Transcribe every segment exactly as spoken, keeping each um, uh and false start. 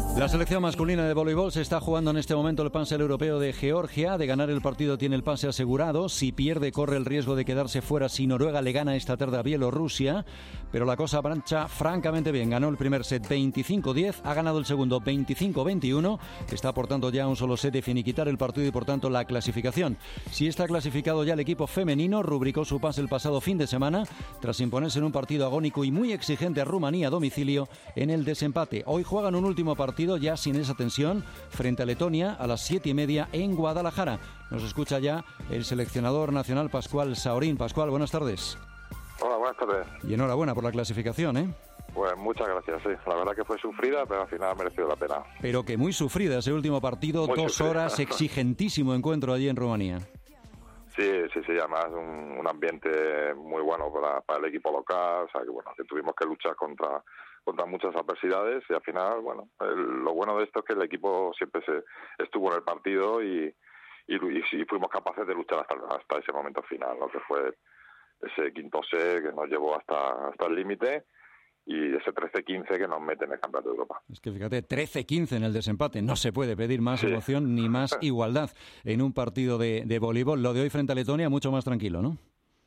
La selección masculina de voleibol se está jugando en este momento el pase al europeo de Georgia. De ganar el partido tiene el pase asegurado. Si pierde, corre el riesgo de quedarse fuera si Noruega le gana esta tarde a Bielorrusia. Pero la cosa marcha francamente bien. Ganó el primer set veinticinco diez, ha ganado el segundo veinticinco veintiuno. Está por tanto ya un solo set de finiquitar el partido y por tanto la clasificación. Si está clasificado ya el equipo femenino, rubricó su pase el pasado fin de semana tras imponerse en un partido agónico y muy exigente a Rumanía a domicilio en el desempate. Hoy juegan un último partido ya sin esa tensión frente a Letonia a las siete y media en Guadalajara. Nos escucha ya el seleccionador nacional Pascual Saorín. Pascual, buenas tardes. Hola, buenas tardes. Y enhorabuena por la clasificación, ¿eh? Pues muchas gracias, sí. La verdad que fue sufrida, pero al final ha merecido la pena. Pero que muy sufrida ese último partido, muy dos sufrida. horas, exigentísimo encuentro allí en Rumanía. Sí, sí, sí, además un, un ambiente muy bueno para, para el equipo local, o sea que bueno, que tuvimos que luchar contra contra muchas adversidades y al final, bueno, el, lo bueno de esto es que el equipo siempre se estuvo en el partido y, y, y fuimos capaces de luchar hasta, hasta ese momento final, lo que fue ese quinto set que nos llevó hasta, hasta el límite y ese trece quince que nos mete en el Campeonato de Europa. Es que fíjate, trece quince en el desempate, no se puede pedir más sí. emoción ni más igualdad en un partido de, de voleibol. Lo de hoy frente a Letonia mucho más tranquilo, ¿no?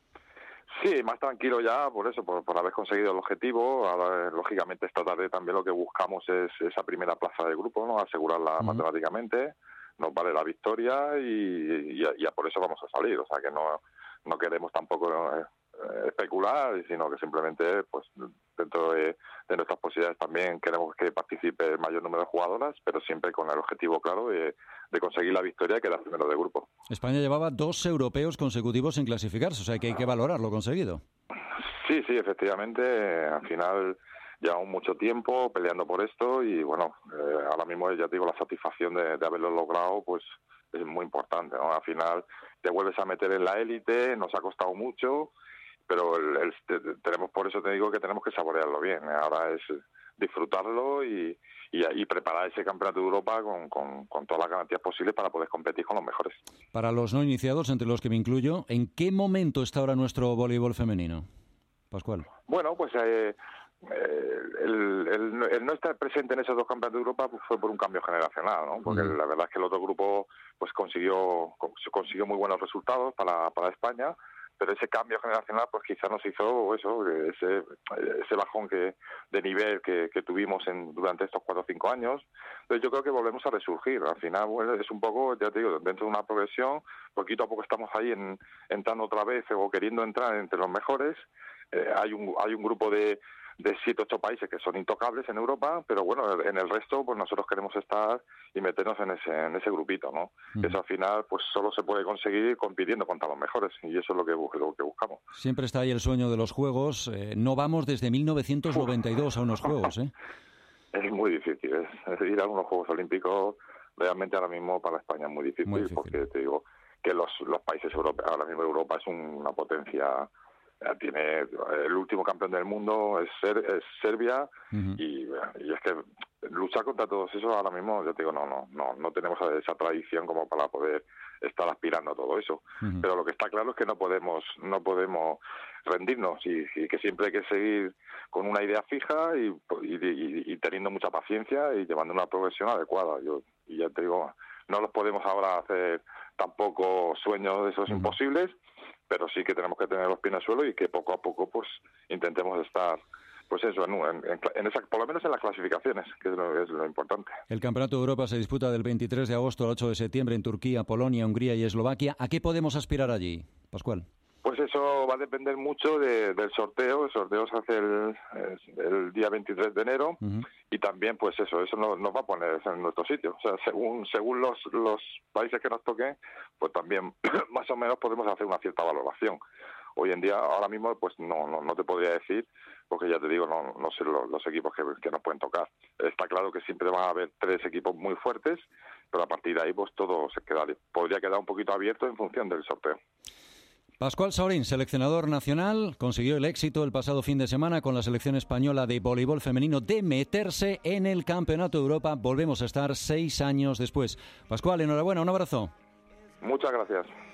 Sí, más tranquilo ya, por eso, por, por haber conseguido el objetivo. Ahora, lógicamente, esta tarde también lo que buscamos es esa primera plaza del grupo, ¿no? Asegurarla uh-huh. matemáticamente, nos vale la victoria y, y, y por eso vamos a salir. O sea, que no, no queremos tampoco eh, especular, sino que simplemente, pues, dentro de, de nuestras posibilidades también queremos que participe el mayor número de jugadoras, pero siempre con el objetivo claro de, de conseguir la victoria y quedar primero de grupo. España llevaba dos europeos consecutivos en clasificarse, o sea que hay que valorar lo conseguido. Sí, sí, efectivamente, al final llevamos mucho tiempo peleando por esto y bueno, eh, ahora mismo ya te digo, la satisfacción de, de haberlo logrado pues es muy importante, ¿no? Al final te vuelves a meter en la élite, nos ha costado mucho, pero el, el, tenemos por eso te digo que tenemos que saborearlo bien. Ahora es disfrutarlo y, y, y preparar ese campeonato de Europa con, con, con todas las garantías posibles para poder competir con los mejores. Para los no iniciados, entre los que me incluyo, ¿en qué momento está ahora nuestro voleibol femenino, Pascual? Bueno, pues eh, eh, el, el, el no estar presente en esos dos campeonatos de Europa pues, fue por un cambio generacional, ¿no? Porque uh-huh. la verdad es que el otro grupo pues consiguió consiguió muy buenos resultados para, para España, pero ese cambio generacional pues quizás nos hizo eso, ese ese bajón que de nivel que, que tuvimos en durante estos cuatro o cinco años. Entonces yo creo que volvemos a resurgir. Al final bueno, es un poco, ya te digo, dentro de una progresión, poquito a poco estamos ahí en, entrando otra vez o queriendo entrar entre los mejores. Eh, hay un hay un grupo de de siete, ocho países que son intocables en Europa, pero bueno, en el resto pues nosotros queremos estar y meternos en ese en ese grupito, ¿no? Uh-huh. Eso al final pues solo se puede conseguir compitiendo contra los mejores y eso es lo que, lo que buscamos. Siempre está ahí el sueño de los Juegos. Eh, no vamos desde mil novecientos noventa y dos Uf. a unos Juegos, ¿eh? Es muy difícil, ¿eh? Es ir a unos Juegos Olímpicos realmente ahora mismo para España es muy difícil, muy difícil. Porque te digo que los, los países europeos, ahora mismo Europa es una potencia. Tiene el último campeón del mundo es, Ser, es Serbia uh-huh. y, y es que luchar contra todos esos ahora mismo yo te digo no no no no tenemos esa tradición como para poder estar aspirando a todo eso uh-huh. pero lo que está claro es que no podemos no podemos rendirnos y, y que siempre hay que seguir con una idea fija y, y, y, y teniendo mucha paciencia y llevando una progresión adecuada. Yo y ya te digo no los podemos ahora hacer tampoco sueños de esos uh-huh. imposibles, pero sí que tenemos que tener los pies en el suelo y que poco a poco pues intentemos estar pues eso en, en, en esa, por lo menos en las clasificaciones, que es lo, es lo importante. El Campeonato de Europa se disputa del veintitrés de agosto al ocho de septiembre en Turquía, Polonia, Hungría y Eslovaquia. ¿A qué podemos aspirar allí, Pascual? Pues eso va a depender mucho de, del sorteo. El sorteo se hace el, el día veintitrés de enero uh-huh. y también pues eso, eso nos, nos va a poner en nuestro sitio. O sea, según según los, los países que nos toquen, pues también más o menos podemos hacer una cierta valoración. Hoy en día, ahora mismo, pues no no, no te podría decir, porque ya te digo, no, no sé los, los equipos que, que nos pueden tocar. Está claro que siempre van a haber tres equipos muy fuertes, pero a partir de ahí pues todo se queda, podría quedar un poquito abierto en función del sorteo. Pascual Saorín, seleccionador nacional, consiguió el éxito el pasado fin de semana con la selección española de voleibol femenino de meterse en el Campeonato de Europa. Volvemos a estar seis años después. Pascual, enhorabuena, un abrazo. Muchas gracias.